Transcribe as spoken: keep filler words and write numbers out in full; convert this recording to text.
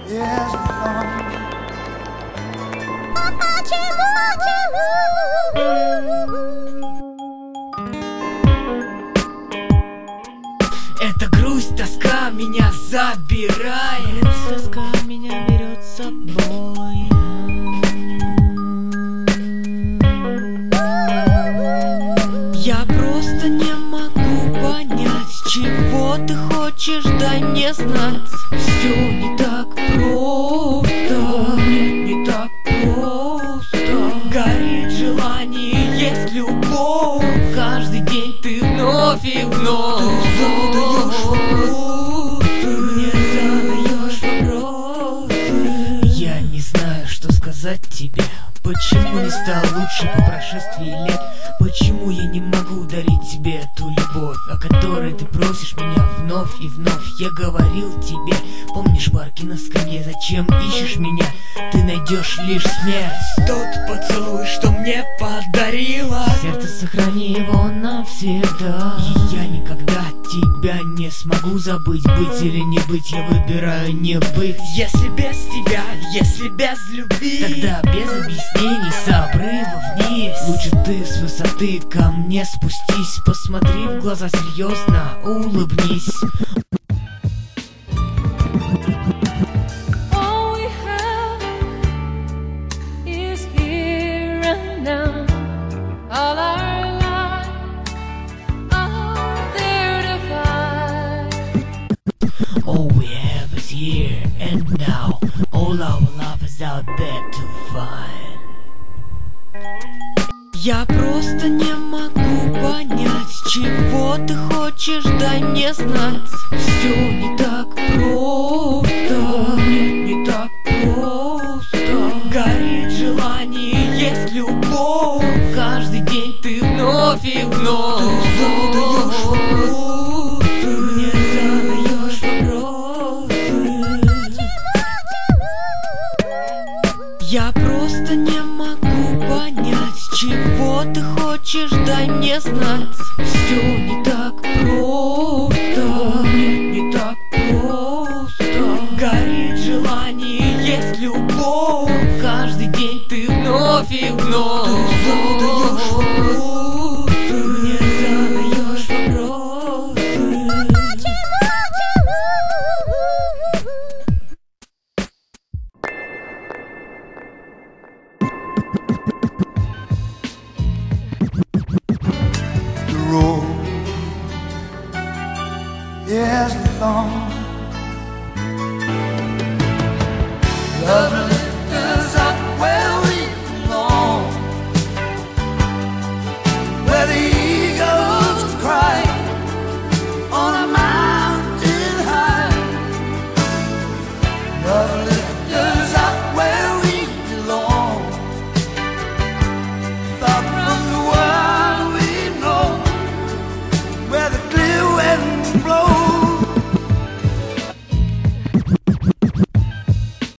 years alone. Эта грусть, тоска меня забирает. Грусть, тоска меня берет с собой. Я просто не могу понять, чего ты хочешь, дай мне знать. Все не так просто, нет, не так просто. Горит желание, есть любовь. Каждый день ты вновь и вновь задаешь вопросы, мне задаешь вопросы. Я не знаю, что сказать тебе. Почему не стал лучше по прошествии лет? Почему я не могу дарить тебе ту любовь, о которой ты просишь меня вновь и вновь? Я говорил тебе, помнишь парки на скамье, зачем ищешь меня? Ты найдешь лишь смерть. Тот поцелуй, что мне подарила, Сердце сохрани его навсегда. и я никогда тебя не смогу забыть. Быть или не быть, я выбираю не быть. Если без тебя, если без любви, Тогда без объяснений с обрыва вниз. лучше ты с высоты ко мне спустись. Посмотри в глаза серьезно, улыбнись. All we have is here and now. All our lives are there to find. All we have is here and now. All our love is out there to find. Я просто не могу понять, чего ты хочешь, дай мне знать. Все не так просто, нет, не так просто. Горит желание, есть любовь. Каждый день ты вновь и вновь задаешь вопросы, мне задаешь вопросы. Я просто не могу понять, чего ты хочешь, дай мне знать. Все не так просто, нет, не так просто. Горит желание, есть любовь. Каждый день ты вновь и вновь задаешь вопросы, мне задаешь вопросы. The road years alone. Lovely